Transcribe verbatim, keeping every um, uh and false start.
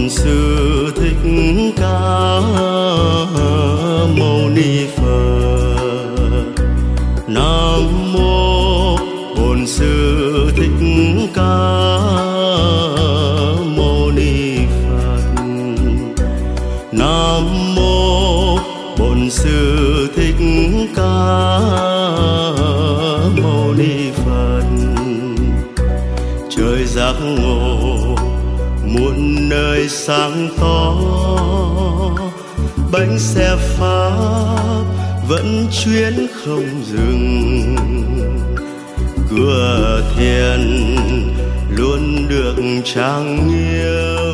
Bổn Sư Thích Ca Mâu Ni Phật. Nam mô Bổn Sư Thích Ca Mâu Ni Phật. Nam mô Bổn Sư Thích Ca Mâu Ni Phật. Trời giác ngộ muôn nơi sáng tỏ, bánh xe Pháp vẫn chuyến không dừng. Cửa thiền luôn được trang nghiêm,